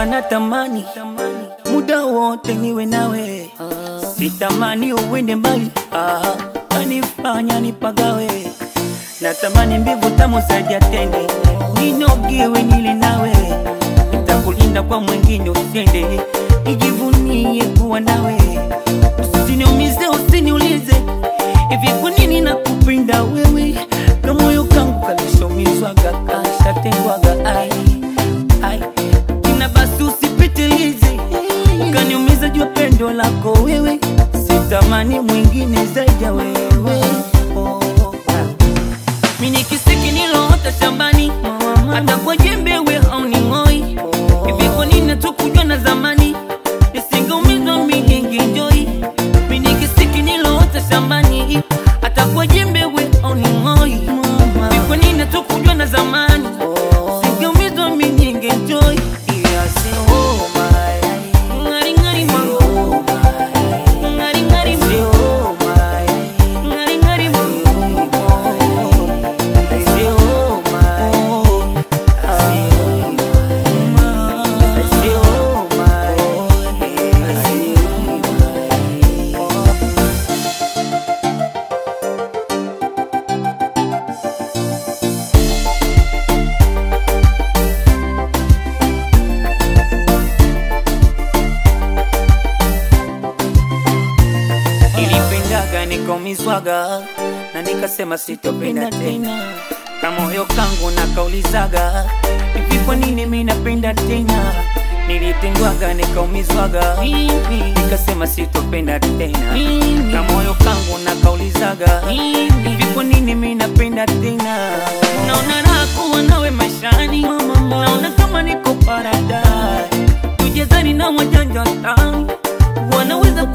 kwamba natamani muda wote niwe nawe, sitamani uende mbali, kanifanya nipagawe. Natamani mbivu tamu zaidi tende, ninogewe nile nawe, nitakulinda kwa mwingine usiende, nijivunie kuwa nawe. Usiniumize, usiniulize hivi kwa nini nakupenda wewe, na moyo kangu kalishomizwaga, kashatengwaga. Ai, kina basi usipitilize, ukaniumiza jua pendo lako wewe, sitamani mwingine zaidi ya wewe. Mimi nikisiki niloota shambani, hata kwa jembe we hauningoi. Hivi kwa nini hatukujua na zamani, nisingeumizwa mimi ningejoy. Mimi nikisiki niloota shambani, hata kwa jembe we hauningoi. Hivi kwa nini hatukujua na zamani, nisingeumizwa mimi ningejoy. Nikomizwaga na nikasema sitopenda tena, na moyo kangu nakaulizaga hivi kwa nini mimi napenda tena. Nilitengwaga nikaumizwaga, nikasema sitopenda tena, na moyo kangu nakaulizaga hivi kwa nini mimi napenda tena. Naona raha kuwa nawe maishani, naona kama niko paradise. Tujezani na wajanja tangu wanaweza